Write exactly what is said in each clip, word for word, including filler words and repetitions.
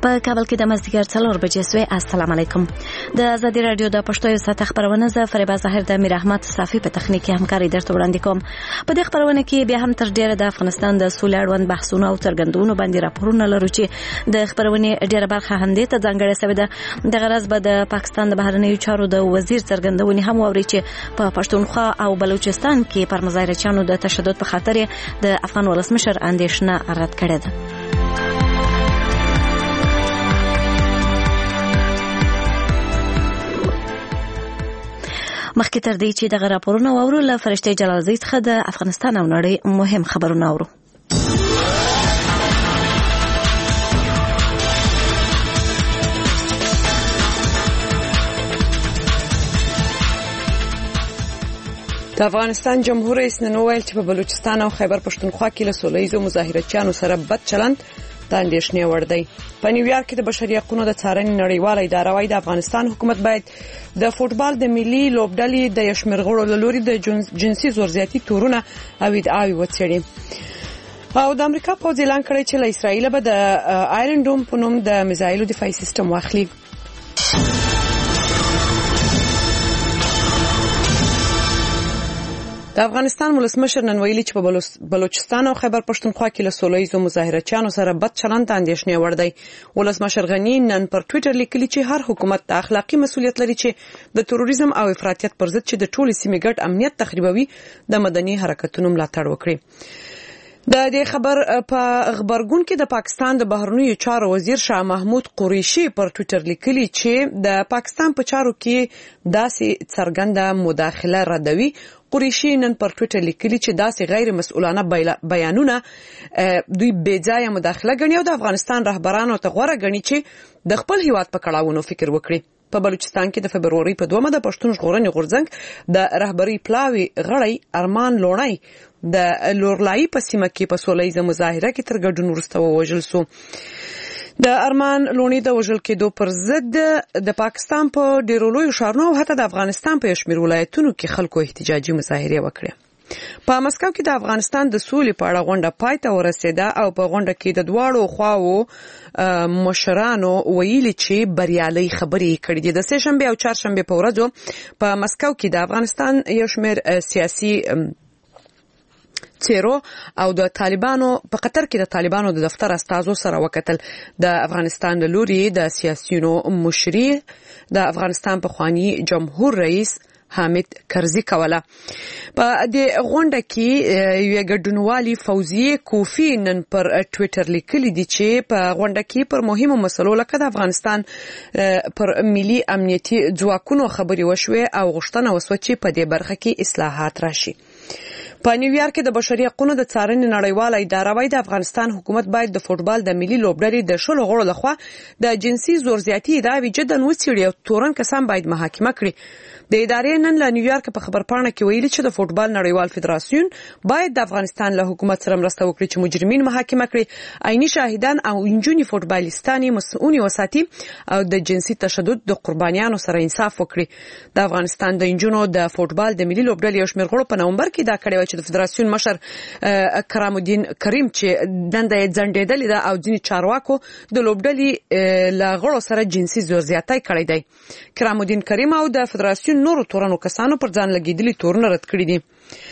په کابل کې د مازدیګر څلور بجې سوې. السلام علیکم. د ازادي رادیو د پښتو یو ساعت خبرونه ز فریبا ظاهر د امیر احمد صافی په تخنیکی همکاري درته وړاندې کوم. په دې خبرونه کې بیا هم تر ډیره د افغانستان د سولې اړوند بحثونه او څرګندونو باندې راپورونه لرو چې د خبرونه ډیره برخه همدې ته ځانګړې شوې ده. د غرض به د پاکستان د بهرنیو چارو د وزیر څرګندونې هم اوري چې په پښتونخوا او بلوچستان کې پر مظاهرچیانو د تشدد په خاطر د افغان ولسمشر اندیشنه رد کړې ده. مخکې تر دې چې دغه راپورونه واورو له فرشته جلالزی څخه د افغانستان او نړۍ مهم خبرونه اورو. د افغانستان جمهور رئیس نن وویل چې په بلوچستان او خیبر پښتونخوا کې له سولهییزو مظاهرچیانو سره بد چلند د اندېښنې وړ دی. په نیویارک کې د بشري حقوقو د څارنې نړیواله اداره وايي د افغانستان حکومت باید د فوټبال د ملي لوبډلې د یشمیر غړو له لوري د جنسي زورزیاتي تورونه او ادعاوې وڅېړي. او د امریکا پوځ اعلان کړی چې له اسرائیل به د آیرن ډوم په نوم د میزایلو دفاعي سیستم واخلي. د افغانستان ولسمشر نن ویلي چې په بلوچستان او خیبر پښتونخوا کې له سولهییزو مظاهرچیانو سره بد چلند ته اندېښنې وړ دی. ولسمشر غنی نن پر ټوئیټر لیکلي چې هر حکومت د اخلاقی مسؤلیت لري چې د تروریزم او افراطیت پر ضد چې د ټولو سیمې ګډ امنیت تخریبوي د مدني حرکتونو ملاتړ وکړي. د دې خبر په خبرګون کې د پاکستان د بهرنیو چارو وزیر شاه محمود قریشي پر ټوئیټر لیکلي چې د پاکستان په چارو کې داسې څرګنده مداخله ردوي. قریشي نن پر ټوئیټر لیکلي چې داسې غیر مسؤلانه بیانونه دوی بې ځایه مداخله ګڼي او د افغانستان رهبرانو ته غوره ګڼي چې د خپل هیواد په کړاوونو فکر وکړي. په بلوچستان کې د فبروري په دومه د پښتون ژغورنې غورځنګ د رهبری پلاوی غړی ارمان لونای د لورلای په سیمه کې په سولهییزه مظاهره کې تر ګډون وروسته ووژل شو. د ارمان لونی د وژل کېدو پر ضد د پاکستان په ډیرو لویو ښارونو او حتی د افغانستان په شمیر ولایتونو کې خلکو احتجاجي مظاهرې وکړې. په مسکو کې د افغانستان د سولې په اړه غونډه پای ته ورسېده او په غونډه کې د دواړو خواو مشرانو ویلي چې بریالي خبرې کړې دي. د سه شنبه او چهارشنبه په ورځو په مسکو کې د افغانستان یو شمیر سیاسي چیرو او د طالبانو په قطر کې د طالبانو د دفتر استازو سره وکتل. د افغانستان د لوري د سیاسيونو مشري د افغانستان په خواني جمهور رئیس حامد کرزي کوله. په دې غونډه کې یو ګډونوالي فوزیه کوفی نن پر ټوئیټر لیکلي دي چې په غونډه کې پر مهمو مسلو لکه د افغانستان پر ملي امنیتي ځواکونو خبري وشوه او غوښتنه وسوه چې په دې برخه کې اصلاحات راشي. په نیویارک کې د بشري حقوقو د څارنې نړیواله اداره وايي د افغانستان حکومت باید د فوټبال د ملي لوبډلې د شلو غړو لخوا د جنسي زورزیاتي ادعاوې جداً وڅېړي او تورن کسان باید محاکمه کړي. د ادارې نن له نیویارک په خبرپاڼه کې ویلي چې د فوټبال نړیوال فدراسیون باید د افغانستان له حکومت سره مرسته وکړي چې مجرمین محاکمه کړي، عیني شاهدان او انجونی فوټبالیستان مسؤونی وساتي او د جنسي تشدد د قربانیانو سره انصاف وکړي. د افغانستان د انجونو د فوټبال د ملي لوبډلې یو شمېر غړو په نومبر کې دا کړی و چې د فدراسیون مشر کرام الدین کریم چې دنده یې ځنډېدلې ده او ځینې چارواکو د لوبډلې له غړو سره جنسي زورزیاتی کړی دی. کرام الدین کریم او د فدراسیون نورو تورنو کسانو پر ځان لګیدلي تورونه رد کړي دي.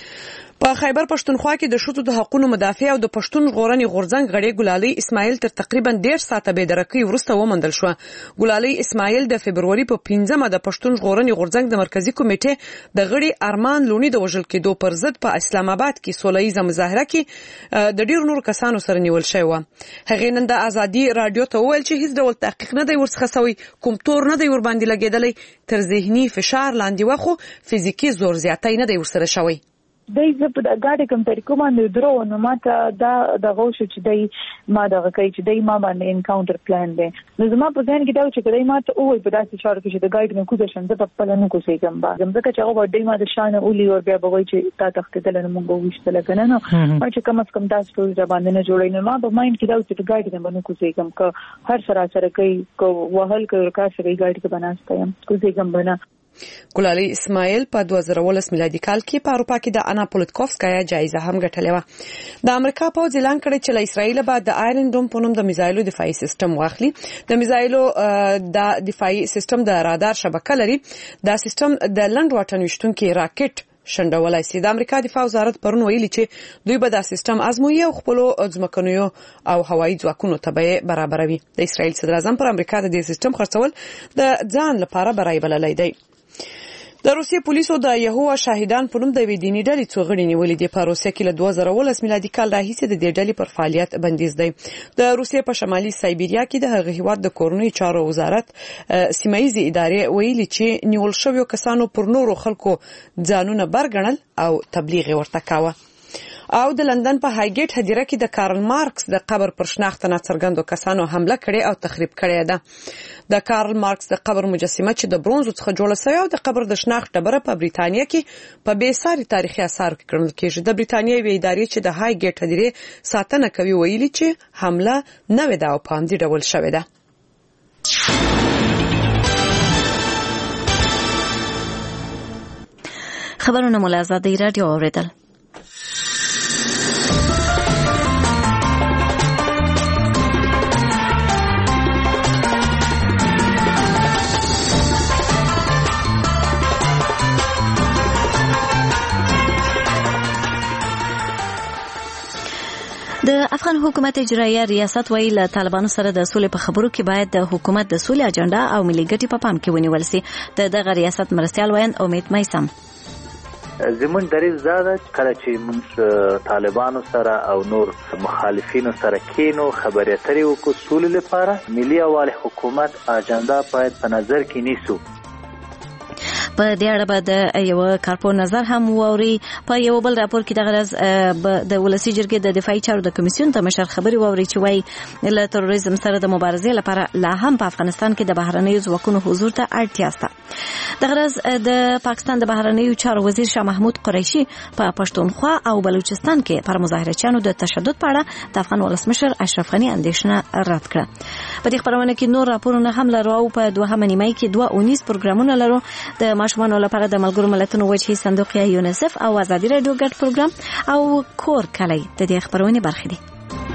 په خیبر پښتونخوا کې د ښځو د حقوقو مدافع او د پښتون ژغورنې غورځنګ غړي ګلالي اسماعیل تر تقریبا ډېر ساعته بې درکۍ وروسته وموندل شو. ګلالي اسماعیل د فبروري په پنځمه د پښتون ژغورنې غورځنګ د مرکزی کمیټې د غړي ارمان لونی د وژل کېدو پر ضد په اسلام آباد کې سولهییزه مظاهره کې د ډېر نور کسانو سره نیول شوی و. هغه نن د ازادي رادیو ته وویل چې هیڅ ډول تحقیق نه دی ورڅخه شوی، کوم تور نه دی ور باندې لګېدلی، تر ذهني فشار لاندې وخو فزیکی زور زیاتی نه دی ورسره شوی. دای زه په ګاډي کوم طریقو باندې درو نو ماته دا د غوښه چې دای ما دغه کوي چې دای ما باندې انکاونټر پلان دی. نو زما په ځان کې دا چې دای ما ته وای په داسې چارو کې چې د ګاډي نه کوزه شم زه په خپل نه کوسېږم با زم ځکه چې هغه دای ما د شان اولی او بیا به وای چې تا تختیدل نه مونږ وښتل کنه نو ما چې کم از کم تاسو ټول باندې نه جوړین نو ما په ماین کې دا چې ګاډي نه باندې کوسېږم که هر سره سره کوي کو وهل کوي کا سره ګاډي کې بناستم کوسېږم بنا. ګلالي اسماعیل په دوه زره ولس میلادي کال کې په اروپا کې د انا پولیتکوفسکایا جایزه هم ګټلې و. د امریکا پوځ اعلان کړی چې له اسرائیل بعد د آیرن ډوم په نوم د میزایلو دفاعي سیستم واخلي. د میزایلو د دفاعي سیستم د رادار شبکه لري. دا سیستم د لند واټن وشتونکي راکټ شندولای سي. د امریکا دفاع وزارت پرون ویلي چې دوی به دا سیستم ازموي او خپل ځمکنیو او هوایي ځواکونو ته به برابروي. د اسرائیل صدر اعظم پر امریکا د دې سیستم خرڅول د ځان لپاره برای بللی دی. د روسیې پولیسو د یهوه شاهدان په نوم د وی دیني ډلې څو غړي نیولې دي. په روسیه کې له دوه زره ولس میلادي کال راهیسې د دې ډلې پر فعالیت بندیز دی. د روسیې په شمالي سایبیریا کې د هغه هیواد د کورنۍ چارو وزارت سیمایي ادارې ویلي چې نیول شویو کسانو پر نورو خلکو ځانونه برګنل او تبلیغ ورته کاوه. او د لندن په هایګیټ هدیره کې د کارل مارکس د قبر پر شناخت ناڅرګندو کسانو حمله کړې او تخریب کړې ده. د کارل مارکس د قبر مجسمه چې د برونزو څخه جوړه شوې او د قبر د شناخت ډبره په بریتانیا کې په بې ساري تاریخي آثارو کې ګڼل کېږي. د بریتانیا یوې ادارې چې د هایګیټ هدیرې ساتنه کوي ویلي چې حمله نوې ده او په همدې ډول شوې ده. خبرونه مو له آزادۍ راډیو اوریدل. د افغان حکومت اجرایه ریاست ویل له طالبانو سره د سولې په خبرو کې باید د حکومت د سولې اجنډا او ملي ګټې په پام کې ونیول شي. د دغه ریاست مرستیال ویاند امید میسم زمون دریز زاده کله چې موږ طالبانو سره او نور مخالفینو سره کینو خبرې اترې وکړو سولې لپاره ملي یووالي حکومت اجنډا باید په نظر کې نیسو. په دې اړه به د یو کارپور نظر هم ووري. په یو بل راپور کې د غرض د ولسی جرګې د دفاعي چارو د کمیسیون ته مشر خبري ووري چې وايي له تروریزم سره د مبارزې لپاره لا هم په افغانستان کې د بهرنیو ځواکونو حضور ته اړتیا شته. د غرض د پاکستان د بهرنیو چارو وزیر شاه محمود قریشي په پښتونخوا او بلوچستان کې پر مظاهرچیانو د تشدد په اړه د افغان ولسمشر اشرف غني اندیشنه رد کړه. په دې خبرونه کې نور راپورونه هم لرو او په دوهمه نیمه کې دوه اونیس پروګرامونه لرو. د ماشومانو لپاره د ملګرو ملتونو وجهي صندوق یا یونیسف او آزادي رادیو ګډ پروګرام او کور کلی د دې خبرونه برخې دي.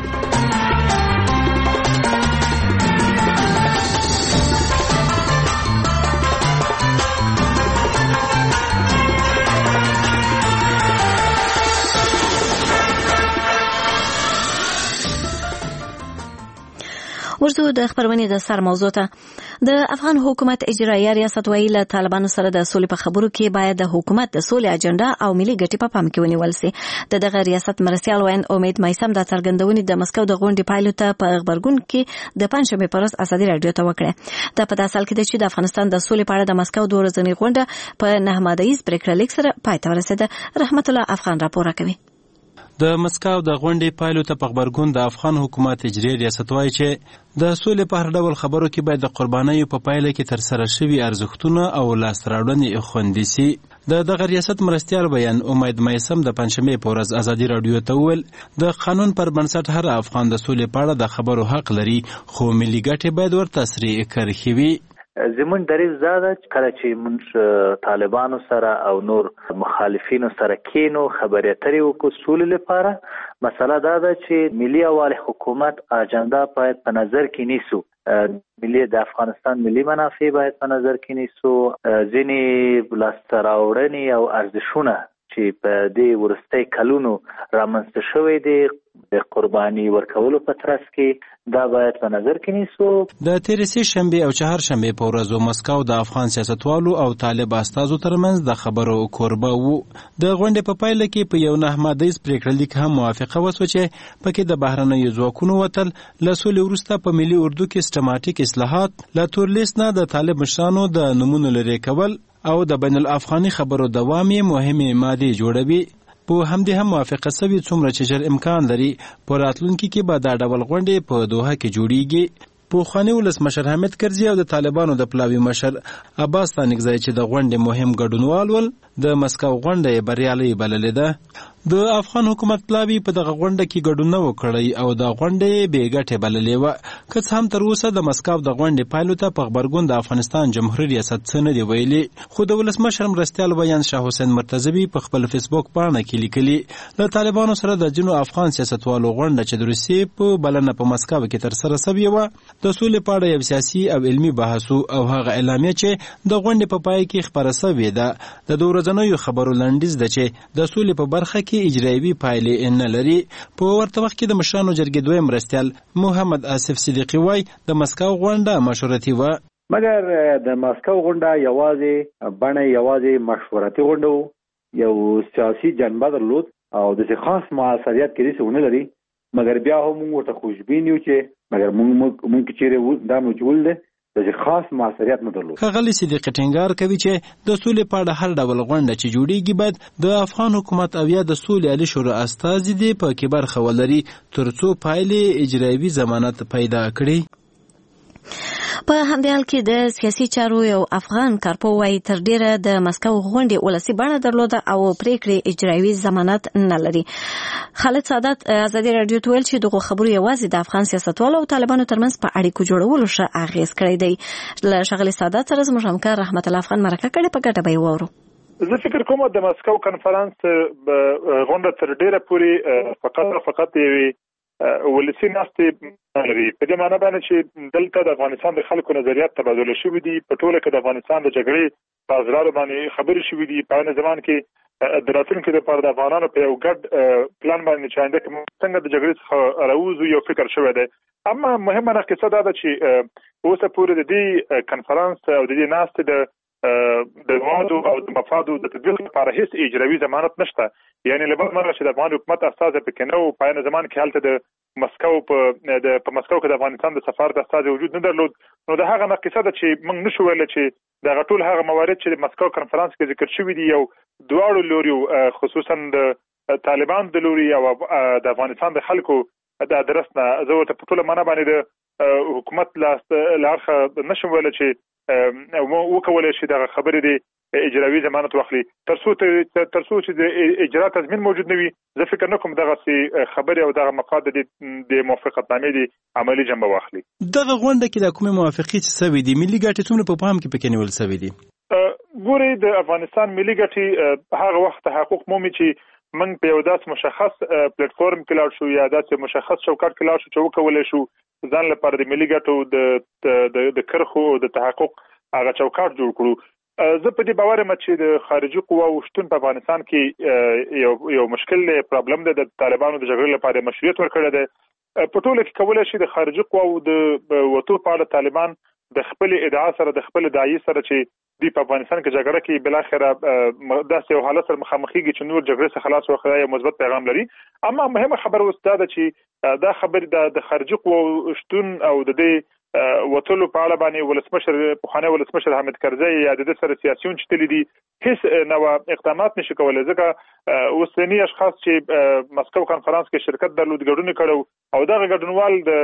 ورته د خبرونه د سر موضوع ته د افغان حکومت اجرایه ریاست ویل طالبانو سره د سولې په خبرو کې باید د حکومت د سولې اجنډا او ملي ګټې په پام کې ونیول شي. د دغه ریاست مرستیال ویاند امید میسم د څرګندونې د مسکو د غونډې پایلو ته په خبرګون کې د پنځمې پر ورځ آزادي رادیو ته وکړه. دا په داسال کې چې د افغانستان د سولې په اړه د مسکو د ورځنۍ غونډه په نه مادهیز پریکړه لیک سره پای ته ورسېده. رحمت الله افغان راپور کوي. د مسکو د غونډې پایلو ته په خبرګون د افغان حکومت اجرایه ریاست وایي چې د سولې په هر ډول خبرو کې باید د قربانیو په پایله کې ترسره شوي ارزښتونه او لاسته راوړنې خوندي سي. د دغه ریاست مرستیال بیان امید میسم د پنځمې په ورځ آزادي رادیو ته وویل د قانون پر بنسټ هر افغان د سولې په اړه د خبرو حق لري خو ملي ګټې باید ورته سرې کرښې وي. زمون دریز زاده کله چې موږ طالبانو سره او نور مخالفینو سره کینو خبرې اترې وکړو سولې لپاره مسله دا ده چې ملي یووالي حکومت اجنډا باید په نظر کې نیسو. ملي د افغانستان ملي منافع باید په نظر کې نیسو. ځینې لاسته راوړنې او ارزښتونه چې په دې ورستۍ کلونو رامنځته شوی دی د قرباني ورکولو په ترڅ کې دا باید په نظر کې نیسو. د تیرې شنبه او چهارشنبه په ورځو مسکو د افغان سیاستوالو او طالب استازو ترمنځ د خبرو کوربه وو. د غونډې په پایله کې په یو نه مادهیز پریکړه لیک هم موافقه وشوه چې پکې د بهرنیو ځواکونو وتل له سولې وروسته په ملي اردو کې سیستماتیک اصلاحات له تورلیست نه د طالب مشرانو د نمونو لرې کول او د بین الافغاني خبرو دوام یې مهمه ماده جوړوي. په همدې هم موافقه شوې څومره چې ژر امکان لري په راتلونکي کې به دا ډول غونډې په دوحه کې جوړیږي. پوخوانی ولسمشر حامد کرزي او د طالبانو د پلاوي مشر عباس تانکزی چې د غونډې مهم ګډونوال ول د مسکو غونډه بریالۍ بللې ده. د افغان حکومت پلاوی په دغه غونډه کې ګډون نه وکړی او د غونډې بې ګټې بللې وه. که څه هم تر اوسه د مسکو د غونډې پایلو ته په غبرګون د افغانستان جمهوري ریاست څه نه دي ویلي، خو د ولسمشر مرستیال ویان شاه حسین مرتضوي په خپل فیسبوک پاڼه کې لیکلي له طالبانو سره د ځینو افغان سیاستوالو غونډه چې د روسیې په بلنه په مسکو کې ترسره سوې وه د سولې په اړه یو سیاسي او علمي بحث او هغه اعلامیه چې د غونډې په پای کې خپره سوې ده د دوه ورځنیو خبرو لنډیز ده چې د سولې په برخه کې اجرایوي پایلې نه لري. په ورته وخت کې د مشرانو جرګې دویم مرستیال محمد آصف صدیقي وایي د مسکو غونډه مشورتي وه، مګر د مسکو غونډه یوازې بڼه یوازې مشورتي غونډه یو سیاسي جنبه درلود او د خاص موثریت کې څه ونه لري، مګر بیا هم موږ ته خوشبین یو چې مګر موږ مونږ چې دا موجود ده د خاص موثریت نه درلود. ښاغلي صدیقي ټینګار کوي چې د سولې په اړه هر ډول غونډه چې جوړیږي باید د افغان حکومت او یا د سولې عالي شورا استازي دې په کې برخه ولري ترڅو پایلې اجرایوي ضمانت پیدا کړي. په همدې حال کې د سیاسي چارو یو افغان کارپو وايي تر ډیره د مسکو غونډې ولسی بڼه درلوده او پریکړې اجرایوي ضمانت نه لري. خالد سعادت ازادي رادیو ته ویل چې دغه خبرو یوازې د افغان سیاستوالو او طالبانو ترمنځ په اړیکو جوړولو ښه اغیز کړی دی. له شغلي سعادت سره زموږ همکار رحمت الله افغان مرکه کړې، په ګټه به یې واورو. زه فکر کوم د مسکو کنفرانس غونډه تر ډیره پورې فقط فقط یوې ولسی ناستې لري، په دې معنی باندې چې دلته د افغانستان د خلکو نظریات تبادله شوي دي، په ټوله کې د افغانستان د جګړې په اضرارو باندې خبرې شوي دي، په عین زمان کې د راتلونکي لپاره د افغانانو په یو ګډ پلان باندې چې آینده کې څنګه د جګړې څخه راوځو یو فکر شوی دی. اما مهمه نقطه دا ده چې اوسه پورې د دې کنفرانس او د دې ناستې د د موادو او د مفادو د تطبیق لپاره هیڅ اجرایوي ضمانت نشته، یعنی له بل مرغه چې د افغان حکومت استازي پکې نه وو، په عین زمان کې هلته د مسکو په د په مسکو کې د افغانستان د سفارت استازي وجود نه درلود، نو د هغه نقصه ده چې موږ نشو ویل چې د غټول هغه موارد چې د مسکو کنفرانس کې ذکر شوی دي یو دواړو لوري خصوصا د طالبان د لوري او د افغانستان د خلکو د درسنه زه ته په ټوله معنا باندې د حکومت لارخه نشم ویل چې وکولای شي دغه خبرې دی اجرایوي ضمانت واخلي ترڅو ترڅو چې د اجرا تضمین موجود نه وي. زه فکر نه کوم دغه خبرې او دغه مفاد د موافقتنامې دی عملی جنبه واخلي. دغه غونډه کې د کومې موافقې چې سوي دي ملي ګټې څومره په پام کې پکې نیول سوي دي؟ ګوري د افغانستان ملي ګټې هغه وخت تحقق مومي چې من په یو داس مشخص پلیټ فارم کې لاړ شو یا داس مشخص چوکاټ کې لاړ شو چې وکولای شو ځان لپاره د ملي ګټو د د کرخو د تحقق هغه چوکاټ جوړ کړو. زه په دې باور یم چې د خارجي قواو شتون په افغانستان کې یو یو مشکل پرابلم دی، د طالبانو د جګړې لپاره مشروعیت ورکړی دی. په ټوله کې کولای شي د خارجي قواو د وټو په اړه طالبان د خپل ادعا سره د خپل داعی سره چې دی په افغانستان کې جګړه کې بل اخره داسې یو حالت سره مخامخېږي چې نور جګړې څخه خلاص وخت یو مثبت پیغام لري. اما مهمه خبره اوس دا ده چې دا خبر د خارجي قواو شتون او د دې وټلو په اړه باندې ولسمشر پخوانی ولسمشر حامد کرزی یا د سره سیاسيون چې تل دي هیڅ نو اقدامات نشي کولای، ځکه اوسنی اشخاص چې مسکو کنفرانس کې شرکت درلود ګډون کړو او دغه ګډونوال د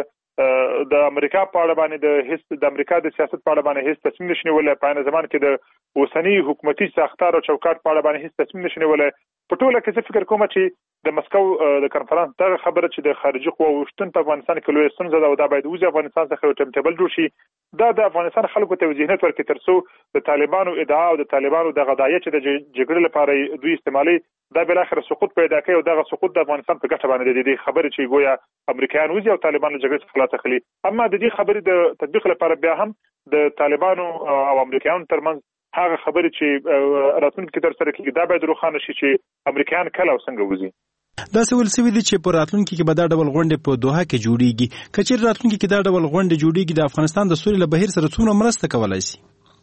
د امریکا په اړه باندې د هیڅ د امریکا د سیاست په اړه باندې هیڅ تصمیم نشي ولای، په ان زمان کې د اوسنی حکومتي ساختار او چوکاټ په اړه باندې هیڅ تصمیم نشي ولای. په ټوله کې څه فکر کوم چې د مسکو د کنفرانس دغه خبره چې د خارجي قواو شتون په افغانستان کې لوی ستونزه ده او دا باید وځي افغانستان څخه یو ټیم ټیبل جوړ شي، دا د افغانستان خلکو ته ذهنیت ورکړي ترڅو د طالبانو ادعا او د طالبانو د غدايه چې د جګړې لپاره دوی استعمالي دا بل اخر سقوط پیدا کوي او دغه سقوط د افغانستان په ګټه باندې د خبرې چې ګویا امریکایان وځي او طالبان له جګړې څخه خلاص اخلي. اما د دې خبرې د تطبیق لپاره بیا هم د طالبانو او امریکایانو ترمنځ هغه خبرې چې راتلونکي تر سره کېږي دا باید روښانه شي چې امریکایان کله او څنګه وځي. دا څه ول سوي دي چې په راتلونکي کې به دا ډول غونډې په دوحه کې جوړیږي، کچېر راتلونکي کې دا ډول غونډې جوړیږي د افغانستان د سولې له بهیر سره څومره مرسته کولای شي؟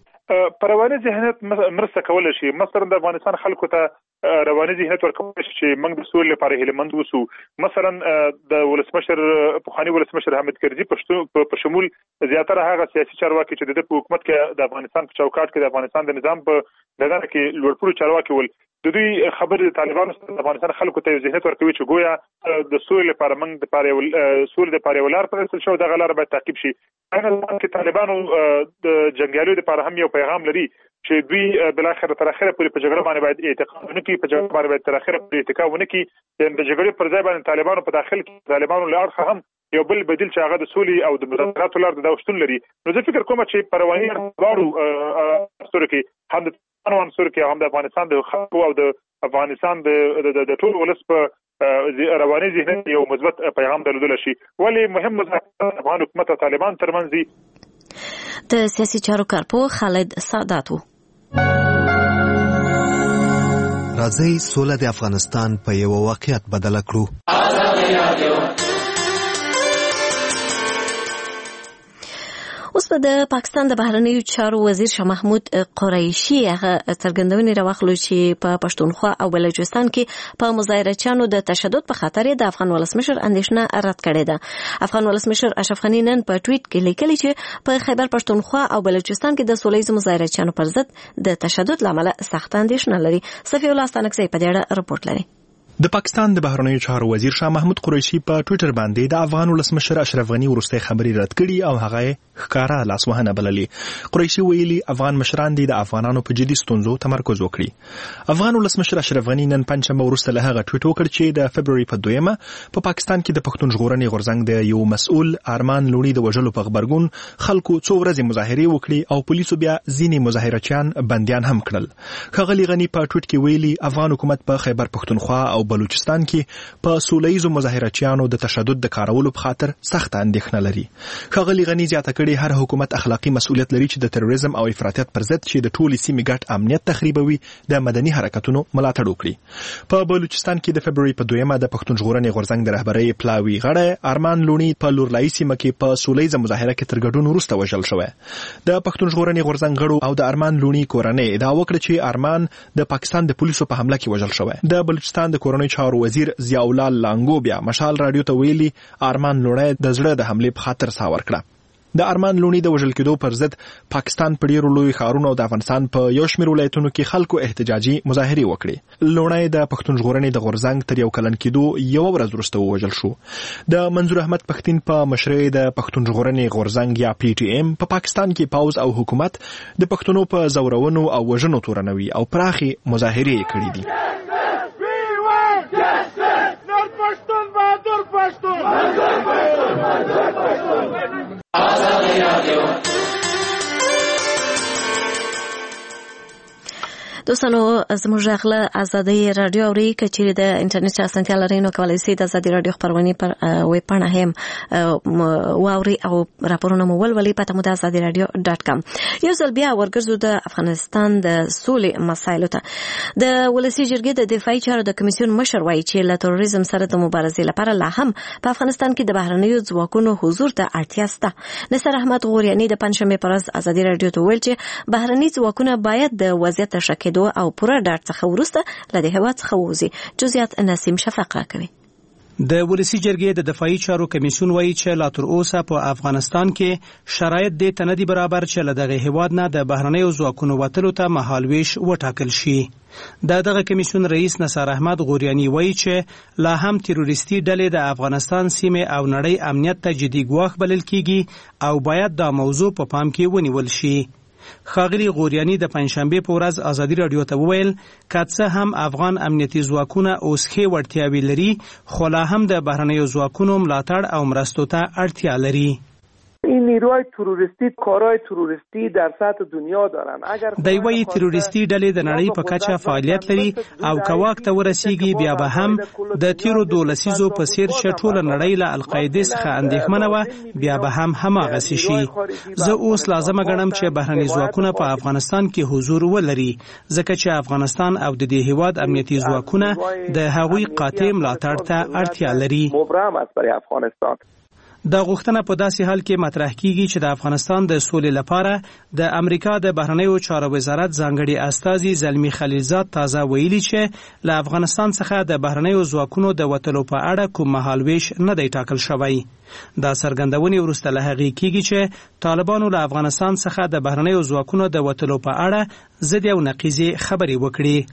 په رواني ذهنیت مرسته کولای شي، مثلا د افغانستان خلکو ته رواني ذهنیت ورکول شي چې موږ د سولې لپاره هیلمند وسو. مثلا د ولسمشر پخوانی ولسمشر حامد کرزي په شمول زیاتره هغه سیاسي چارواکي چې د حکومت کې د افغانستان په چوکاټ کې د افغانستان د نظام په دغه کې لوړپوړو چارواکي ول د دوی خبرې د طالبانو د افغانستان خلکو ته ذهنیت ورکوي چې گویا د سولې لپاره موږ د لپاره سولې لپاره ولر پرسل شو دغه لار باید تعقیب شي. انا کې طالبانو د جنگیالو لپاره هم یو پیغام لري چې دوی بل اخر تر اخره پورې په جګړه باندې باید اعتقاد ونکړي، په جګړه باندې باید تر اخره پورې اتکا ونکړي. د جګړې پر ځای باندې طالبانو په داخل کې طالبانو له اړخه هم یو بل بدیل چې هغه د سولې او د مذاکراتو لار د شتون لري. نو زه فکر کوم چې پرواني غواړو ستوري کې هم د افغانستان عنصر کې هم د افغانستان د خلکو او د افغانستان د د ټول ولس په رواني ذهن یو مثبت پیغام درلودل شي. ولی مهم مذاکرات افغان حکومت او طالبان ترمنځ دي. د سیاسي چارو کارپو خالد ساداتو راځي سوله د افغانستان په یو واقعیت بدل کړو. اوس په د پاکستان د بهرنیو چارو وزیر شاه محمود قریشي هغه څرګندونې راوخلو چې په پښتونخوا او بلوچستان کې په مظاهرچیانو د تشدد په خاطر د افغان ولسمشر اندیشنه رد کړې ده. افغان ولسمشر اشرف غنی نن په ټویټ کې لیکلي چې په خیبر پښتونخوا او بلوچستان کې د سولهییز مظاهرچیانو پر ضد د تشدد لامل سخت اندیشنه لري. صفی الله ستانکزی په دې اړه رپورټ لري. د پاکستان د بهرنیو چارو وزیر شاه محمود قریشي په ټوئیټر باندې د افغان ولسمشر اشرف غنی ورسته خبري رد کړي او هغه ښکارا لاسوهنه بللې. قریشي ویلي افغان مشران د افغانانو په جدي ستونزو تمرکز وکړي. افغان ولسمشر اشرف غنی نن پنځمه ورسته له هغه ټویټ وکړ چې د فبرवरी په دویمه په پاکستان کې د پښتون ژغورنې غورځنګ د یو مسؤل ارمان لوڼي د وژلو په خبرګون خلکو څو ورځې مظاهره وکړي او پولیسو بیا ځینې مظاهرچیان بنديان هم کړل. خغلی غنی په ټویټ کې ویلي افغان حکومت په خیبر پښتونخوا او بلوچستان کې په سولهییزو مظاهرچیانو د تشدد د کارولو په خاطر سخت اندېښنه لري. خغلی غنی زیاته کړي هر حکومت اخلاقی مسؤلیت لري چې د تروریزم او افراطیت پر ضد چې د ټولي سیمې ګډ امنیت تخریبوي د مدني حرکتونو ملاتړ وکړي. په بلوچستان کې د فبرवरी په دویمه د پښتون ژغورنې غورځنګ د رهبرۍ پلاوی غړی ارمان لوڼي په لورلای سیمه کې په سولهییزه مظاهره کې تر ګډون وروسته وژل شوی. د پښتون ژغورنې غورځنګ غړو او د ارمان لوڼي کورنۍ ادعا وکړه چې ارمان د پاکستان د پولیسو په حمله کې وژل شوی. د بلوچستان د کورنۍ چارو وزیر ضیاء الله لانګو بیا مشال رادیو ته ویلي ارمان لوڼي د زړه د حمله په خاطر سا ورکړه. د ارمان لوڼي د وژل کېدو پر ضد پاکستان په ډیرو لوی ښارونو او د افغانستان په یو شمېر ولایتونو کې خلکو احتجاجي مظاهرې وکړې. لوڼي د پښتون ژغورنې د غورځنګ تر یو کلن کېدو یو ورځ وروسته ووژل شو. د منظور احمد پښتين په مشرۍ د پښتون ژغورنې غورځنګ یا پی ټی ایم په پاکستان کې پاوز او حکومت د پښتنو په زورونو او وژنو تورنوي او پراخي مظاهرې کړې دي. دوستانو زموږ غله ازادي رادیو اوري کچې د انټرنیټ اسانتیا لري نو کولای شئ د ازادي رادیو خبرونه پر ویب پاڼه هم واوري او راپورونه مو ولولئ پته مو د ازادي رادیو ډاټ کام. یو ځل بیا ورګرځو د افغانستان د سولې مسایلو ته. د ولسی جرګې د دفاعي چارو د کمیسیون مشر وایي چې له تروریزم سره د مبارزې لپاره لا هم په افغانستان کې د بهرنیو ځواکونو حضور ته اړتیا شته. نصر احمد غوریانی د پنځمې پر ورځ ازادي رادیو ته ویل چې بهرني ځواکونه باید د وضعیت شکه او پوره ډاډ څخه ورسته لدې هوا څخه ووزي. جزئیات نسیم شفق راکوي. د ولسی جرګې د دفاعي چارو کمیسیون وایي چې لا تر اوسه په افغانستان کې شرایط د تندي برابر چې له دغه هیواد نه د بهرنیو ځواکونو وتلو ته مهالويش وټاکل شي. د دغه کمیسیون رئیس نصر احمد غوریانی وایي چې لا هم تروریستي ډلې د افغانستان سیمه او نړۍ امنیت ته جدي ګواښ بلل کیږي او باید دا موضوع په پام کې ونیول شي. خاغلی غوریانی د پنځشنبه په ورځ ازادي رادیو ته وویل کڅه هم افغان امنیتي ځواکونه اوس ښه وړتیاوي لري خو لا هم د بهرنیو ځواکونو ملاتړ او مرستو ته اړتیا لري. این نیروهای تروریستی کارهای تروریستی در سطح دنیا دارن. اگر دوی تروریستی ډلې د نړۍ په کچه فعالیت لري او کواک ته ورسیږي بیا به هم د تیرو دولسیزو په څیر شټول نړۍ له القاعده څخه اندېښمنه و بیا به هم هماغه شي. زه اوس لازم غنم چې بهرني ځواکونه په افغانستان کې حضور ولري ځکه چې افغانستان او د دې هیواد امنیتي ځواکونه د هغوی قاطع ملاتړ ته اړتیا لري. مبرم است برای افغانستان. دا غوښتنه په داسې حال کې مطرح کیږي چې د افغانستان د سولې لپاره د امریکا د بهرنیو چارو وزارت ځانګړي استازي زلمی خلیلزاد تازه ویلي چې له افغانستان څخه د بهرنیو ځواکونو د وتلو په اړه کوم مهالويش نه دی ټاکل شوی. دا څرګندونې وروسته له هغې کیږي چې طالبانو له افغانستان څخه د بهرنیو ځواکونو د وتلو په اړه ضد او نقیضې خبرې وکړي.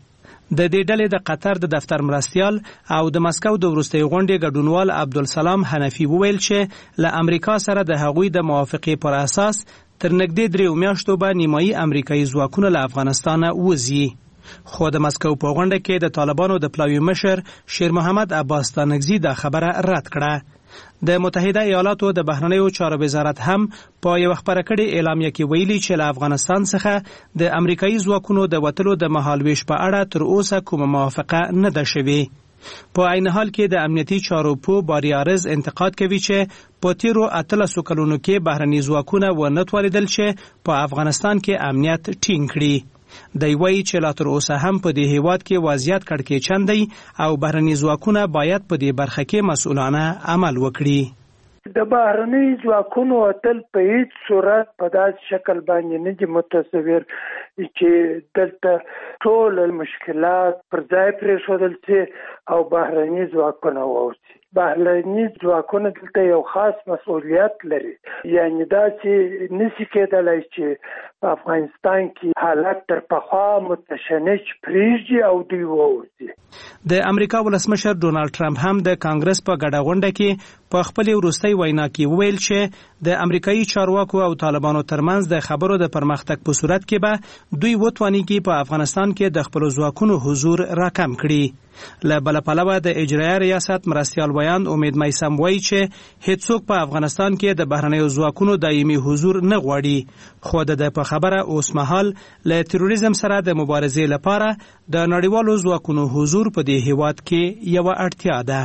د دې ډلې د قطر د دفتر مرستیال او د مسکو د وروستۍ غونډې ګډونوال عبدالسلام حنفي وویل چې له امریکا سره د هغوی د موافقې پر اساس تر نږدې درې میاشتو به نیمایي امریکایي ځواکونه له افغانستانه وځي. خو د مسکو په غونډه کې د طالبانو د پلاوي مشر شیر محمد عباس ستانکزي دا خبره رد کړه. د متحده ایالاتو د بهرنیو چارو وزارت هم په یو خبره کړي اعلامیه کې ویلي چې له افغانستان څخه د امریکایي ځواکونو د وتلو د مهالویش په اړه تر اوسه کومه موافقه نه ده شوې. په عین حال کې د امنیتي چارو په باری عارض انتقاد کوي چې په تیرو اتلسو کلونو کې بهرني ځواکونه ونه تولیدل چې په افغانستان کې امنیت ټینګ کړي. دی وایي چې لا تر اوسه هم په دې هیواد کې وضعیت کړکېچن دی او بهرني ځواکونه باید په دې برخه کې مسؤلانه عمل وکړي. د بهرني ځواکونو وتل په هیڅ صورت په داسې شکل باندې نه دي متصور چې دلته ټول مشکلات پر ځای پرېښودل شي او بهرني ځواکونه ووځي. بهرني ځواکونه دلته یو خاص مسؤلیت لري، یعنی دا چې نشي کېدلی چې په افغانستان کې حالت تر پخوا متشنج پرېږدي او دوی ووځي. د امریکا ولسمشر ډونالد ټرمپ هم د کانګرس په ګډه غونډه کې په خپل وروستۍ وینا کې وویل چې د امریکایي چارواکو او طالبانو ترمنځ د خبرو د پرمختګ په صورت کې به دوی وتوانیږي په افغانستان کې د خپل ځواکونو حضور راکم کړي. له بل پلوه د اجرایه ریاست مرستیال ویاند امید میسم وایي چې هیڅوک په افغانستان کې د بهرنیو ځواکونو دایمي حضور نه غواړي، خو د په خبره اوس مهال له تروریزم سره د مبارزې لپاره د نړیوالو ځواکونو حضور په دې هیواد کې یوه اړتیا ده.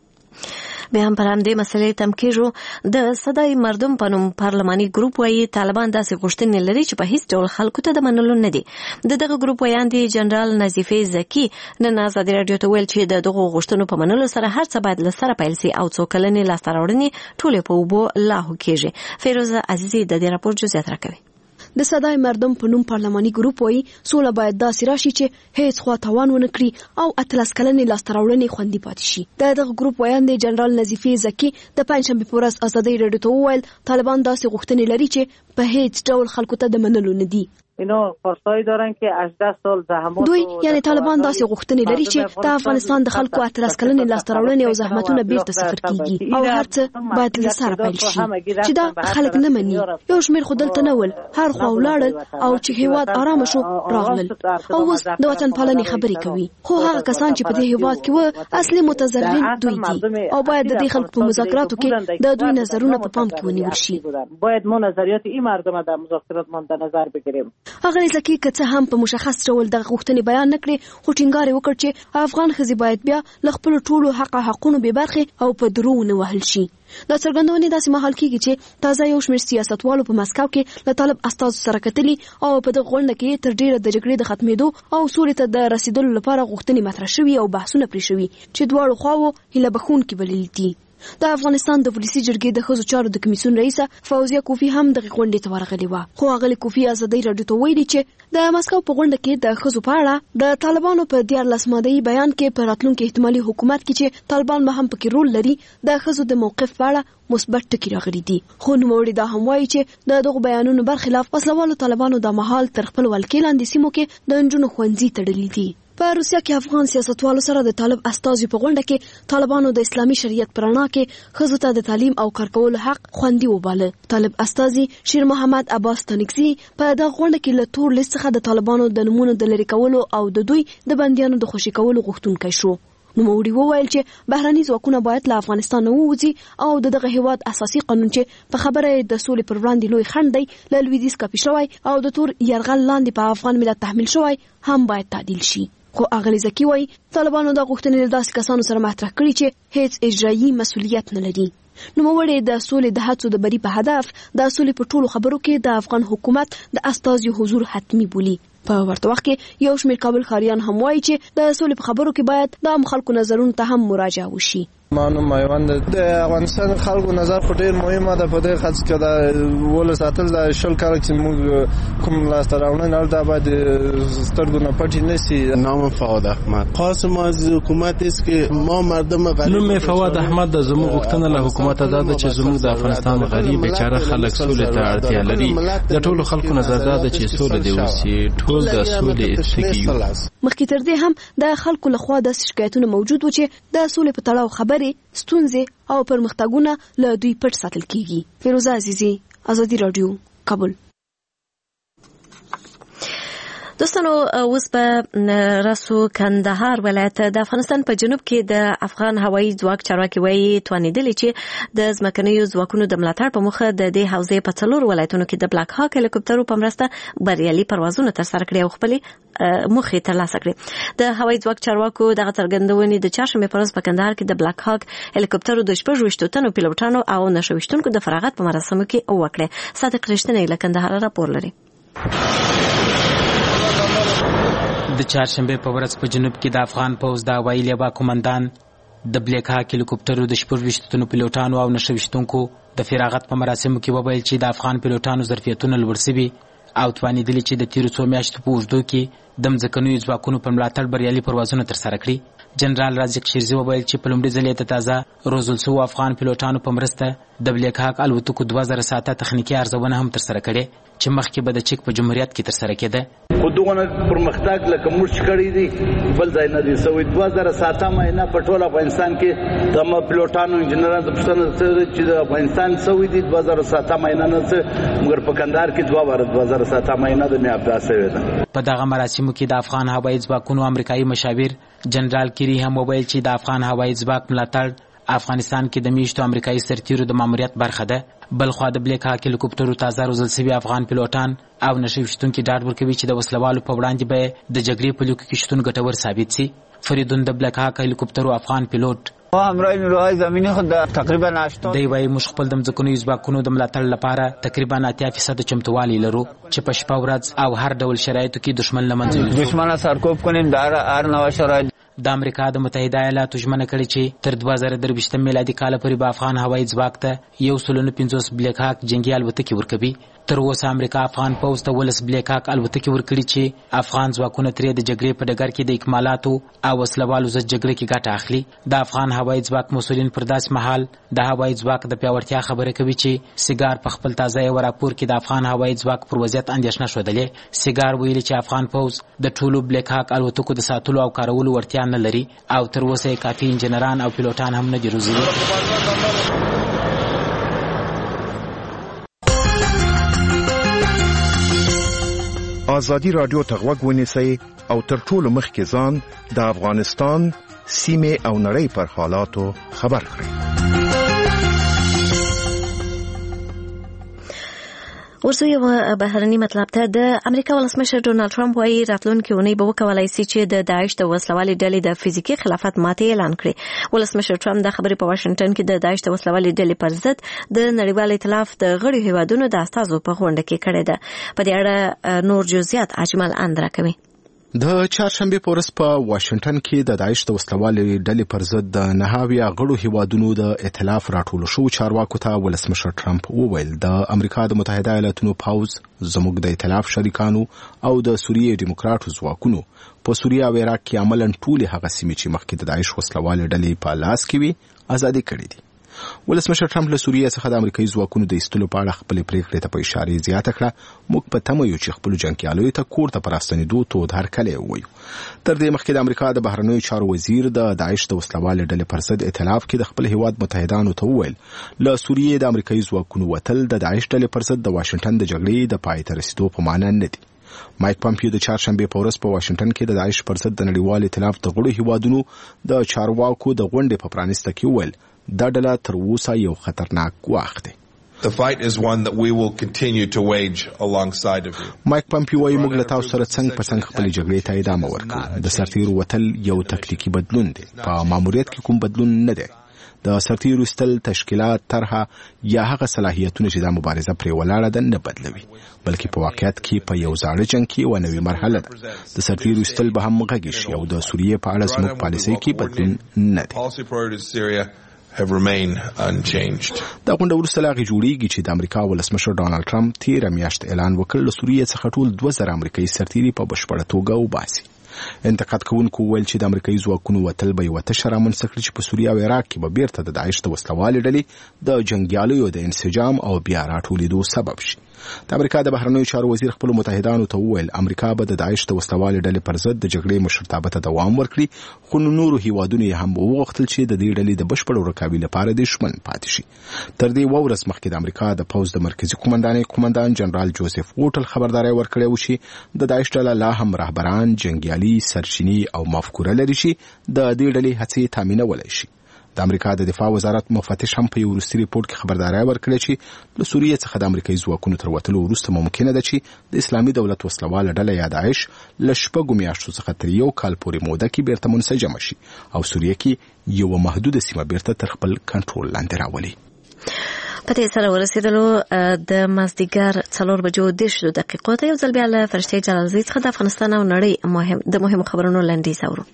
بیا هم پر همدې مسلې تم کېږو. د صدای مردم په نوم پارلماني ګروپ وایي طالبان داسې غوښتنې لري چې په هیڅ ډول خلکو ته د منلو نه دي. د دغه ګروپ ویاندې جنرال نظیفې زکي نن ازادي راډیو ته ویل چې د دغو غوښتنو په منلو سره هر څه باید له سره پیل سي او څو کلنې لاسته راوړنې ټولې په اوبو لاهو کېږي. فیروزه عزیزي د دې راپور جزئیات راکوي. د صدای مردم په نوم پارلماني ګروپ وایي سوله باید داسې راشي چې هیڅ خوا تاوان ونه کړي او اتلس کلنې لاسته راوړنې خوندي پاتې شي. د دغه ګروپ ویاندې جنرال نظیفې زکي د پنجشنبې په ورځ ازادي راډیو ته وویل طالبان داسې غوښتنې لري چې په هیڅ ډول خلکو ته د منلو نه دي. اینا خواستایی دارن که هجده سال زحمات دوی یعنی طالبان داسې غوښتنې لري چې د افغانستان د خلکو اتلس کلنې لاسته راوړنې او زحمتونه بیرته صفر کیږي او هر څه باید له سره پیل شي چې دا خلک نه مني. یو شمېر خو دلته نه ول، هر خوا ولاړل او چې هیواد آرام شو راغلل او اوس د وطن پالنې خبرې کوي. خو هغه کسان چې په دې هیواد کې و اصلي متضررین دوی دي او باید د دې خلکو په مذاکراتو کې د دوی نظرونه په پام کې ونیول شي. باید ما نظریات این مردم در مذاکرات مد نظر بگیریم. هغه ځکه که څه هم په مشخص ډول د غوښتنې بیان نکړي خو ټینګار وکړ چې افغان ښځې باید بیا له خپلو ټولو حق حقونو بې برخې او په درو ونه وهل شي. دا څرګندونې داسې مهال کېږي چې تازه یو شمېر سیاستوالو په مسکو کې له طالب استازو سره کتلي او په دغه غونډه کې تر ډېره د جګړې د ختمېدو او سولې ته د رسیدلو لپاره غوښتنې مطرح شوي او بحثونه پرې شوي چې دواړو خواوو هیله بښونکي بللي دي. د افغانستان د پولیسي جرګې د ښځو چارو د کمیسیون رئیسه فوزیه کوفی هم دغه غونډې ته ورغلې وه. خو هغه کوفی ازادي راډیو ته ویلي چې د مسکو په غونډه کې د ښځو په اړه د طالبانو په دیارلس ماده‌ای بیان کې په راتلونکي احتمالي حکومت کې چې طالبان به هم پکې رول لري د ښځو د موقف په اړه مثبت ټکي راغلي دي. خو نوموړي دا هم وایي چې د دغو بیانونو برخلاف وسلوالو طالبانو د مهال تر خپل ولکې لاندې سیمو کې د نجونو ښوونځي تړلي دي. په روسیا کې افغان سیاستوالو سره د طالب استازي په غونډه کې طالبانو د اسلامي شریعت پر رڼا کې ښځو ته د تعلیم او کار کولو حق خوندي وباله. طالب استازي شیر محمد عباس ستانکزي په دغه غونډه کې له تور لیست څخه د طالبانو د نمونو د لرې کولو او د دوی د بندیانو د خوشي کولو غوښتونکی شو. نوموړي وویل چې بهرني ځواکونه باید له افغانستان ووځي او د دغه هیواد اساسي قانون چې په خبره د سولې پر وړاندې لوی خنډ دی له لویدیځ کاپي شوی او د تور یرغل لاندې په افغان ملت تحمیل شوی هم باید تعدیل شي. خو اغلی زکی وای طالبانو دا غوښتنې له داسې کسانو سره مطرح کړي چې هیڅ اجرایي مسؤلیت نه لري. نوموړي د سولې د هڅو د بری په هدف د سولې په ټولو خبرو کې د افغان حکومت د استازي حضور حتمی بولي. په ورته وخت کې یو شمېر کابل ښاریان هم وایي چې د سولې په خبرو کې باید د عام خلکو نظرونو ته هم مراجعه وشي. مانو مایوند د افغانستان خلکو نظر په ډیر مهمه ده. په دې خاص کې د ول ساتل د شل کال چې موږ کوم لاسته راوړنې نه دا باید سترګو نه پټ نه سي. نام فواد احمد خاصم از حکومت است که ما مردم غریب. نوم فواد احمد د زموږ غوښتنه له حکومت ده چې زموږ د افغانستان غریب بیچاره خلک سولې ته اړتیا لري. د ټولو خلکو نظر ده چې سولې دی وسی. ټول د سولې تږي یو. مخکې تر دې هم د خلکو لخوا د شکایتونو موجود و چې د سولې په تړاو خبرې، ستونزې او پرمختګونه له دوی پټ ساتل کیږي. فیروزه عزیزی، آزادی رادیو، کابل. دوستانو اوس په راسو کندهار ولایت د افغانستان په جنوب کې د افغان هوایي ځواک چارواکي وایي توانیدلې چې د ځمکنیو ځواکونو د ملاتړ په موخه د دې حوزې په څلور ولایتونو کې د بلاک هاک هلیکوپټرو په مرسته بریالي پروازونه ترسره کړي او خپلې موخې ترلاسه کړي. د هوایي ځواک چارواکو دغه څرګندونې د چهارشنبې په ورځ په کندهار کې د بلاک هاک هلیکوپټرو د شپږ ویشتو تنو پیلوټانو او نهه ویشتونکو د فراغت په مراسمو کې وکړه. صادق رښتینی له کندهار راپور لري. د چهارشنبه په ورځ په جنوب کې د افغان پوځ د هوایي لیبا قومندان د بلیک هاک هلیکوپټرو د شپږ ویشتو تنو پیلوټانو او نهه ویشتونکو د فراغت په مراسمو کې وویل چې د افغان پیلوټانو ظرفیتونه لوړ شوي او توانیدلي چې د تیرو څو میاشتو په اوږدو کې د ځمکنیو ځواکونو په ملاتړ بریالي پروازونه ترسره کړي. جنرال رازق شیرزي وویل چې په لومړي ځل یې د تازه روزل شوو افغان پیلوټانو په مرسته د بلیک هاک الوتکو دوه زره ساعته تخنیکي ارزونه هم ترسره کړې چې مخکې به د چک په جمهوریت کې ترسره کېده. خو دغه پرمختګ لکه موږ چې کړی دی بل ځای نه دی سوی. دوه زره ساعته معاینه په ټول افغانستان کې د پیلوټانو انجنیرانو د پوښتنه چې د افغانستان سوی دی دوه زره ساعته معاینه نه څه مګر په کندهار کې دوه واره دوه زره ساعته معاینه د میابدا سوی ده. په دغه مراسمو کې د افغان هوایي ځواکونو امریکایي مشاور جنرال کیری هم وویل چې د افغان هوایي ځواک ملاتړ افغانستان کې د میشتو امریکایي سرتیرو د ماموریت برخه ده. بلخوا د بلیک هاک هلیکوپټرو تازه روزل شوي افغان پیلوټان او نهه ویشتونکي ډاډ ورکوي چې د وسلوالو په وړاندې به د جګړې په لوکو کې شتون ګټور ثابت شي. فریدون د بلیک هاک هلیکوپټرو افغان پیلوټ همراه نیروهای زمینی خود تقریبا هشتاد دی وایي موږ خپل د ځمکنیو ځواکونو د ملاتړ لپاره تقریبا اتیا فیصده چمتووالی لرو چې په شپه ورځ او هر ډول شرایطو کې دشمن له منځه یوسو. دشمن سرکوب کنیم در هر نوع شرایط. د امریکا د متحده ایالاتو ژمنه کړې چې تر دوه زره درویشتم میلادي کال پورې به افغان هوایي ځواک ته یو سل نه پنځوس بلیک هاک جنګي الوتکې ورکوي. تر اوسه امریکا افغان پوځ ته ولس بلیک هاک الوتکې ورکړي چې افغان ځواکونه ترې د جګړې په ډګر کې د اکمالاتو او وسلوالو ضد جګړې کې ګټه اخلي. د افغان هوایي ځواک مسؤلین پر داسې مهال د هوایي ځواک د پیاوړتیا خبره کوي چې سیګار په خپل تازه یو راپور کې د افغان هوایي ځواک پر وضعیت اندېښنه ښودلې. سیګار ویلي چې افغان پوځ د ټولو بلیک هاک الوتکو د ساتلو او کارولو وړتیا نه لري او تر اوسه یې کافي انجنیران او پیلوټان هم نه دي روزلي. آزادی رادیو ته غوږ ونیسئ او تر ټولو مخکې ځان د افغانستان سیمې او نړۍ پر حالاتو خبر کړئ. ورسو یو بهرني مطلب ته د امریکا ولسمشر ډونالد ټرمپ وايي راتلونکي اونۍ به وکولای شي چې د داعش د وسلوالې ډلې د فزیکي خلافت ماتې اعلان کړي. ولسمشر ټرمپ د خبرې په واشنگټن کې د داعش د وسلوالې ډلې پر ضد د نړیوال ائتلاف د غړو هیوادونو د استازو په غونډه کې کړې ده. په دې اړه نور جزئیات اجمل اندرا کوي. د چهارشنبه په ورځ په واشنگټن کې د داعش د وسلوالې ډلې پر ضد د نهاویا غړو هیوادونو د ائتلاف راټول شو چارواکو ته ولسمشر ټرمپ وویل د امریکا د متحده ایالاتونو پوځ زموږ د ائتلاف شریکانو او د سوریې دیموکراتو ځواکونو په سوریه او عراق کې عملاً ټول هغه سیمې چې مخکې د داعش وسلوالې ډلې په لاس کې وي آزادي کړې دي. ولسمشر ټرمپ له سوریه څخه د امریکایي ځواکونو د ایستلو په اړه خپل پریکړې ته په اشاره زیاته کړه. موږ په تمه یو چې خپل جنګیالیو ته کور ته پراستنېدو تود هرکلی ووایو. تر دې مخکې د امریکا د بهرنیو چارو وزیر د داعش د وسلوالې ډلې پر ضد ائتلاف کې د خپل هیواد متحدانو ته وویل له سوریې د امریکایي ځواکونو وتل د داعش ډلې پر ضد د واشنگټن د جګړې د پای ته رسیدو په معنا نه دي. مایک پامپیو د چهارشنبه په ورځ په واشنگټن کې د داعش پر ضد د نړیوال ائتلاف د غړو هیوادونو د چارواکو د غونډې په پرانیسته کې وویل دا ډله تر اوسه یو خطرناک وخت دی. The fight is one that we will continue to wage alongside of you. مایک پامپیو وايي موږ له تاسو سره څنګه په څنګه خپل جګړې ته ادامه ورکوو. د سرتیرو وتل یو تکتیکي بدلون دی. په ماموریت کې کوم بدلون نه دی. د سرتیرو استل تشکیلات طرحه یا هغه صلاحیتونه چې د مبارزه پرې ولاړه ده نه بدلوي بلکې په واقعیت کې په یو ځاړه جنګ کې و نوې مرحله ده. د سرتیرو استل به هم غږی شي او د سوریې په اړه زموږ پالیسۍ کې بدلون نه دی. have remained unchanged. دا غونډه وروسته لا غي جوړیږي چې د امریکا ولسمشر ډونالد ټرمپ تیر میاشت اعلان وکړ له سوریې څخه ټول دوه زره امریکایي سرتیري په بشپړه توګه وباسي. انتقاد کوونکو ویل چې د امریکایي ځواکونو وتل به یوه تشه رامنځته کړي چې په سوریه او عراق کې به بیرته د داعش د وسلوالې ډلې د جنګیالیو د انسجام او بیا راټولېدو سبب شي. د امریکا د بهرنیو چارو وزیر خپلو متحدانو ته وویل امریکا به د داعش د وسلوالې ډلې پر ضد د جګړې مشرتابه ته دوام ورکړي، خو نورو هیوادونو یې هم وغوښتل چې د دې ډلې د بشپړ ورکاوي لپاره دښمن پاتې شي. تر دې یوه ورځ مخکې د امریکا د پوځ د مرکزي قومندانۍ قومندان جنرال جوزف ووټل خبرداری ورکړی و چې د داعش ډله لا هم رهبران، جنګیالي، سرچینې او مفکوره لري چې د دې ډلې هڅې تامینولی شي. د امریکا د دفاع وزارت مفتش هم په یو وروستي ریپورت کې خبرداری ورکړی چې له سوریې څخه د امریکایي ځواکونو تر وتلو وروسته ممکنه ده چې د اسلامي دولت وسلواله ډله یا داعش له شپږو میاشتو څخه تر یو کال پورې موده کې بیرته منسجمه شي او سوریې کې یوه محدوده سیمه بیرته تر خپل کنټرول لاندې راولي. په دې سره ورسېدلو د مازدیګر څلور بجو دېرش دقیقو ته یو ځل بیا له فرشتې جلالزۍ څخه د افغانستان او نړۍ مهم د مهمو خبرونو لنډیز اورو.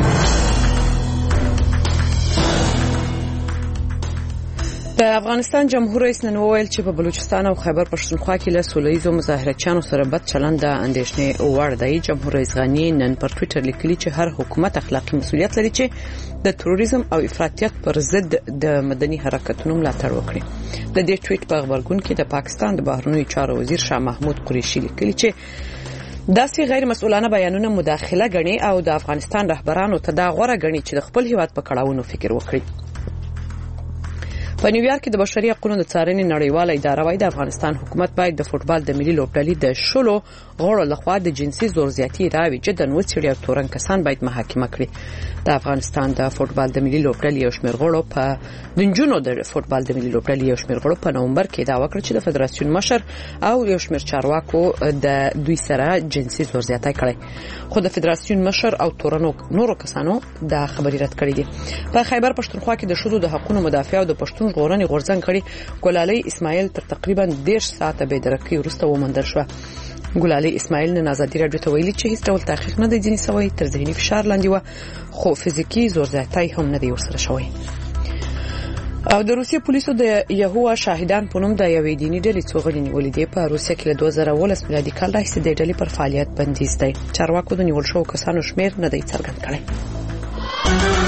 د افغانستان جمهور رئیس نن وویل چې په بلوچستان او خیبر پښتونخوا کې له سولهییزو مظاهرچیانو سره بد چلند د اندېښنې وړ دی. جمهور رئیس غني نن پر ټویټر لیکلي چې هر حکومت اخلاقي مسؤلیت لري چې د تروریزم او افراطیت پر ضد د مدني حرکتونو ملاتړ وکړي. د دې ټویټ په خبرګون کې د پاکستان د بهرنیو چارو وزیر شاه محمود قریشي لیکلي چې داسې غیر مسؤلانه بیانونه مداخله غني او د افغانستان رهبرانو ته دا غوړه غني چې د خپل هیواد په کړهونو فکر وکړي. په نیویارک کې د بشري حقوقو د څارنې نړیواله اداره وايي د افغانستان حکومت باید د فوټبال د ملي لوبډلې د شلو غړو لخوا د جنسي زور زیاتی راوي جدن وڅېړي او تورن کسان باید محاکمه کړي. د افغانستان د فوټبال د ملي لوبډلې یو شمېر غړو په د نجونو د فوټبال د ملي لوبډلې یو شمېر غړو په نومبر کې دا وکړ چې د فدراسیون مشر او یو شمېر چارواکو د دوی سره جنسي زور زیاتی کړي، خو د فدراسیون مشر او تورنو نورو کسانو دا خبري رد کړې دي. په خیبر پښتونخوا کې د شذو د حقوقو مدافع او د پښتون ژغورنې غورځنګ کړي ګلالي اسماعیل تر تقریبا دېرش ساعته بې درکې وروسته وموندل شوه. ګلالي اسماعیل نن ازادي راډیو ته ویلي چې هیڅ ډول تحقیق نه دی ځینې سوی، تر ذهني فشار لاندې و خو فزیکي زور زیاتی هم نه دی ورسره شوی. او د روسیې پولیسو د یهوه شاهدان په نوم د یوې دیني ډلې څو غړي نیولي دي. په روسیه کې له دوه زره اوولس میلادي کال راهیسې د ډلې پر فعالیت بندیز دی. چارواکو د نیول شوو کسانو شمېر نه دی څرګند کړی.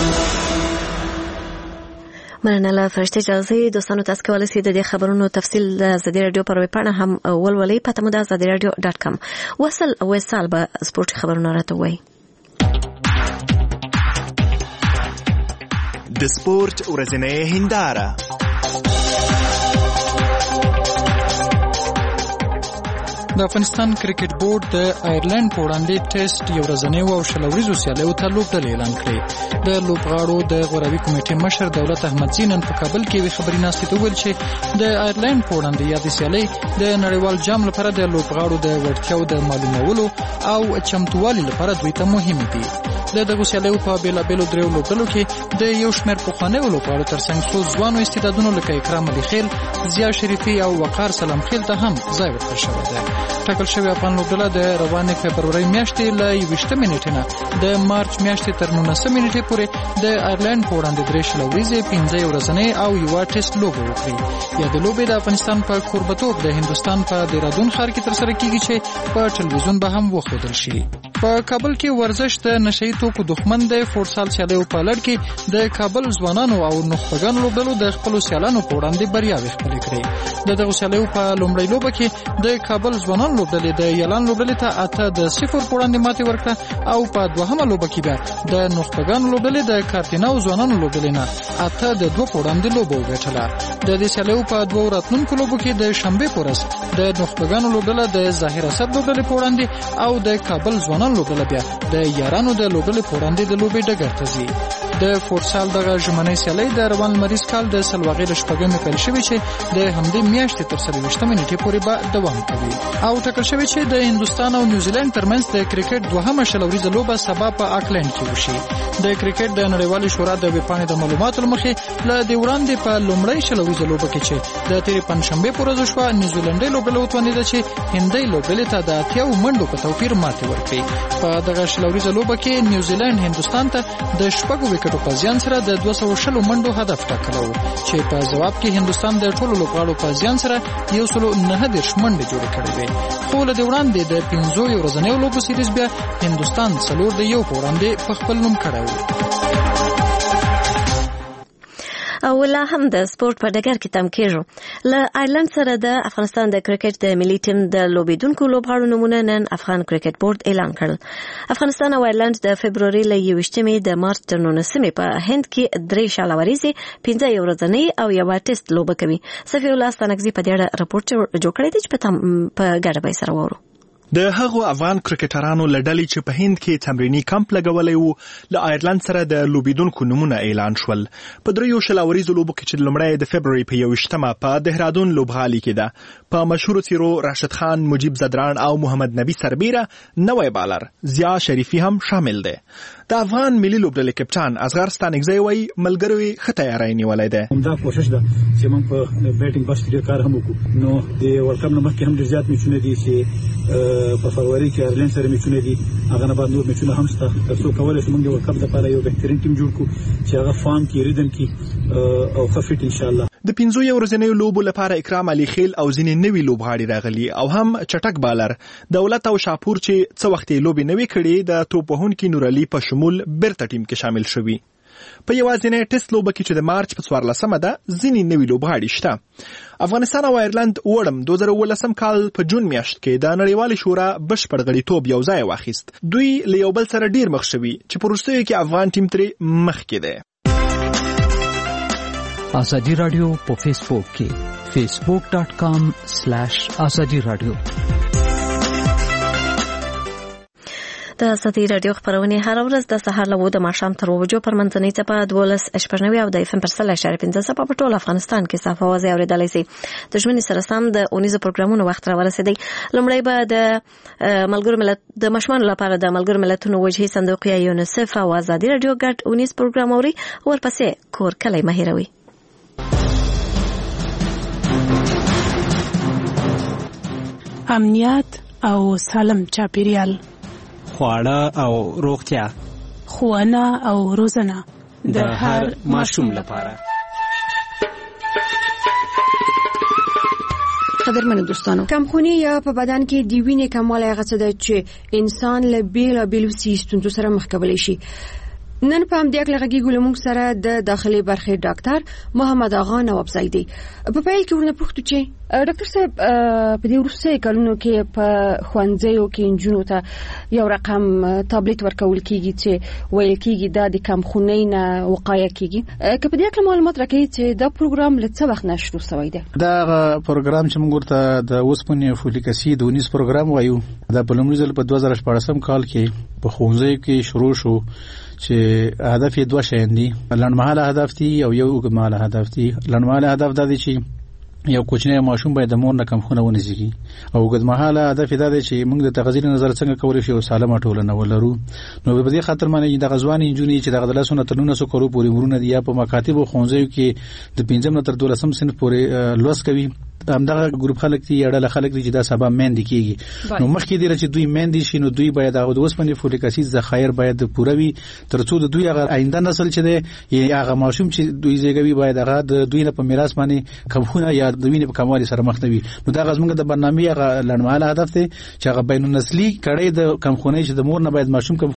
مننه له فرشتې جلالزۍ. دوستانو تاسو کولی شئ د دې خبرونو تفصیل د ازادي راډیو پر ویب پاڼه هم ولولئ. پته مو د ازادي راډیو ډاټ کام. وصل وصال به سپورتي خبرونه راته وایي. د سپورت ورځنۍ هنداره. د افغانستان کرکټ بورډ د آیرلند په وړاندې ټیسټ یو ورځنی او شلوريزو سیالیو ته لوبډلې اعلان کړې. د لوبغاړو د غوراوي کمیټې مشر دولت احمدزي نن په کابل کې وی خبري ناستې ته ویل چې د آیرلند په وړاندې یادې سیالۍ د نړیوال جام لپاره د لوبغاړو د وړتیاو د معلومولو او چمتووالي لپاره دوی ته مهم دي. د دغه سیالیو په بیلابیلو دریو لوبډلو کې د یو شمېر پخوانیو لوبغاړو ترڅنګ څو ځوانو استعدادونو لکه اکرام علي خیل، ضیا شریفي او وقار سلام خیل ته هم ځای ورکړل شوی دی. ټاکل شوی افغان لوبډله د روانې فبرورۍ میاشتې له یویشتمې نیټې نه د مارچ میاشتې تر نولسمې نیټې پورې د آیرلند په وړاندې درې شلوریزې، پنځه ورځنۍ او یوه ټیسټ لوبه وکړي. یادې لوبې د افغانستان په کوربتوب د هندوستان په دیرادون ښار کې ترسره کیږي چې په ټلویزیون به هم وښودل شي. په کابل کې ورزش د نشئی توکو دښمن د فوټسال سیالیو په لړ کې د کابل ځوانانو او نخبګانو لوبډلو د خپلو سیالانو په وړاندې بریاوې خپلې کړې. د دغو سیالیو په لومړۍ لوبه کې د کابل ځوانانو لوبډلې د یلان لوبډلې ته اته د صفر په وړاندې ماتې ورکړه او په دوهمه لوبه کې بیا د نخبګانو لوبډلې د کارتینا او ځوانانو لوبډلې نه اته د دوه په وړاندې لوبه وګټله. د دې سیالیو په دوه راتلونکو لوبو کې د شنبې په ورځ د نخبګانو لوبډله د ظاهر اسد لوبډلې په وړاندې او د کابل ځوانانو لوبډله بیا د یارانو د لوبډلې په وړاندې د لوبې ډګر ته ځي. د فوټسال دغه ژمنۍ سیالۍ د روان لمریز کال د سلواغې له شپږمې پیل شوې چې د همدې میاشتې تر څلوېښتمې نیټې پورې به دوام کوي. او ټاکل شوې چې د هندوستان او نیوزیلند ترمنځ د کرکټ دوهمه شلوریزه لوبه سبا په آکلند کې وشي. د کرکټ د نړیوالې شورا د ویبپاڼې د معلوماتو له مخې له دې وړاندې په لومړۍ شلوریزه لوبه کې چې د تېرې پنجشنبې په ورځ وشوه، نیوزیلندۍ لوبډله وتوانېده چې هندۍ لوبډلې ته د اتیاو منډو په توپیر ماتې ورکړي. په دغه شلوریزه لوبه کې نیوزیلند هندوستان ته د شپږو وکټو په زیان سره د دوه سوه شل منډو هدف ټاکلی و چې په ځواب کې هندوستان د ټولو لوبغاړو په زیان سره یو سل نهه دېرش منډې جوړې کړې وې. خو له دې وړاندې د پنځو یو ورځنیو لوبو سیریز بیا هندوستان څلور د یو په وړاندې په خپل نوم کړی و. او لا هم د سپورت په ډګر کې تم کېږو. له آیرلند سره د افغانستان د کرکټ د ملي ټیم د لوبېدونکو لوبغاړو نومونه نن افغان کرکټ بورډ اعلان کړل. افغانستان او آیرلند د فبروري له یوویشتمې د مارچ تر نولسمې په هند کې درې شاله وریځې پنځه یو ورځنۍ او یوه ټیسټ لوبه کوي. صفي الله ستانکزي په دې اړه راپورټ جوړ کړی دی چې په ګډه به یې سره واورو. د هغو افغان کرکټرانو له ډلې چې په هند کې تمریني کمپ لګولی وو له آیرلند سره د لوبېدونکو نومونه اعلان شول. په دریو شل اوریزو لوبو کې چې لومړی د فبروري په یوویشتمه په دهرادون لوبغالي کې ده، په مشهورو څیرو راشد خان، مجیب زدران او محمد نبی سربیره نوی بالر ضیا شریفي هم شامل دی. د افغان ملي لوبډلې کپټان اصغر ستانکزی وایي ملګرو یې ښه تیاری نیولی دی. همدا کوشش ده چې موږ په بیټینګ بس کې ډېر کار هم وکړو. نو د ورلډ کپ نه مخکې هم ډېر زیات میچونه دي چې په فروری کې آیرلند سره میچونه دي، هغه نه بعد نور میچونه هم شته، ترڅو کولی شو موږ د ورلډ کپ لپاره یو بهترین ټیم جوړ کړو چې هغه فارم کې ریدم کې او ښه فټ انشاءالله. د پنځو یو ورځنیو لوبو لپاره اکرام علي خیل او ځینې نوي لوبغاړي راغلي او هم چټک بالر دولت او شاپور چې څه وخت یې لوبې نوې کړې د توپ وهونکي نور علي په شمول بیرته ټیم کې شامل شوي. په یوازینۍ ټیسټ لوبه کې چې د مارچ په څوارلسمه ده ځینې نوي لوبغاړي شته. افغانستان او آیرلند وړم دوه زره اوولسم کال په جون میاشت کې د نړیوالې شورا بشپړ غړیتوب یو ځای واخیست. دوی له یو بل سره ډیر مخ شوي چې په وروستیو کې افغان ټیم ترې مخکې دی. ازادي رادیو په فیسبوک کې فیسبوک ډاټ کام سلیش ازادي رادیو. د ازادي رادیو خبرونه هر ورځ د سهار له د ماښام تر اوه بجو پر منځنۍ څپه دولس شپږ نوي او د اف ام پر سل اشاره پنځه څپه په ټول افغانستان کې صاف اوازې اورېدلی سي. د ژوند سره سم د اونیزو پروګرامونو وخت راورسېدی. لومړی به د ملګرو ملت د مشمانو لپاره د ملګرو ملتونو وجهي صندوق یا یونیسف او ازادي رادیو ګډ اونیز پروګرام اوري. ورپسې کور کلی مه هېروئ. امنیت او سالم چاپیریال، خواړه او روغتیا، ښوونه او روزنه د هر ماشوم لپاره. قدرمنو دوستانو، کمخونی یا په بدن کې د وینې کموالی هغه څه ده چې انسان له بېلابېلو ستونزو سره مخ کولی شي. نن په همدې اړه غږیږو له موږ سره د داخلي برخې ډاکټر محمد آغا نوابزی دی. په پیل کې ورنه پوښتو چې ډاکټر صاحب په دې وروستیو کلونو کې په ښوونځیو کې نجونو ته یو رقم تابلیت ورکول کېږي چې ویل کېږي دا د کمخونۍ نه وقایه کېږي. که په دې اړه معلومات راکړئ چې دا پروګرام له څه وخت نه شروع شوی دی؟ دا پروګرام چې موږ ورته د اوسپنې فولیک اسید ونیز پروګرام وایو، دا په لومړي ځل په دوه زره شپاړسم کال کې په ښوونځیو کې شروع شو چې هدف یې دوه شیان دي، لنډمهاله هدف دي او یو اوږدمهاله هدف دي. لنډمهاله هدف دا دی چې یو کوچنی ماشوم باید د مور نه کمخونه ونیسي، او اوږدمهاله هدف دا دی چې موږ د تغذیې نظر څنګه کولی شو سالمه ټولنه ولرو. نو په دې خاطر باندې د غزوانې نجونې چې د لسو نه تر نولسو کالو پورې مرونه دي یا په مکاتب او ښوونځیو کې د پنځم نه تر دولسم صنف پورې لوست کوي، همدغه ګروپ خلک دي یا ډله خلک دي چې دا سبا مېندې کېږي. نو مخکې دی چې دوی مېندې شي نو دوی باید هغه د اوسپنې فولیک اسید ذخایر باید پوره وي، ترڅو د دوی هغه آینده نسل چې دی یا هغه ماشوم چې دوی زیږوي باید هغه د دوی نه په میراث باندې کمخونه یا د وینې په کموالي سره مخ نه وي. نو دا زموږ د برنامې هغه لنډمهاله هدف دی چې هغه بین النسلي کړۍ د کمخونۍ چې د مور نه باید ماشوم